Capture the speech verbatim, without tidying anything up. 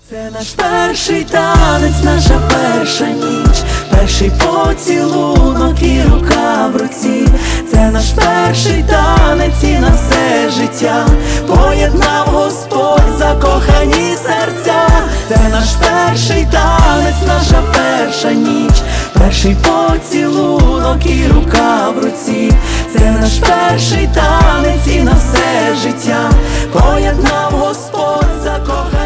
Це наш перший танець, наша перша ніч, перший поцілунок і рука в руці. Це наш перший танець і на все життя поєднав Господь закохані серця. Це наш перший танець, наша перша ніч, перший поцілунок і рука в руці. Це наш перший танець і на все життя поєднав Господь закохані.